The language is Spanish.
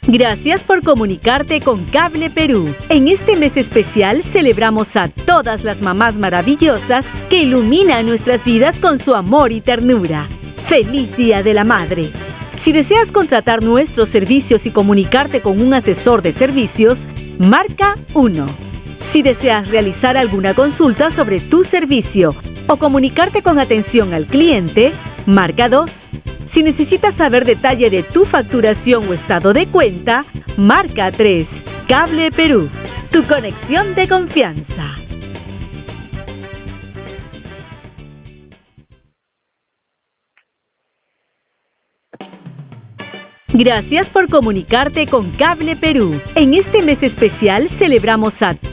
Gracias por comunicarte con Cable Perú. En este mes especial celebramos a todas las mamás maravillosas que iluminan nuestras vidas con su amor y ternura. ¡Feliz Día de la Madre! Si deseas contratar nuestros servicios y comunicarte con un asesor de servicios, marca 1. Si deseas realizar alguna consulta sobre tu servicio o comunicarte con atención al cliente, marca 2. Si necesitas saber detalle de tu facturación o estado de cuenta, marca 3. Cable Perú, tu conexión de confianza. Gracias por comunicarte con Cable Perú. En este mes especial celebramos a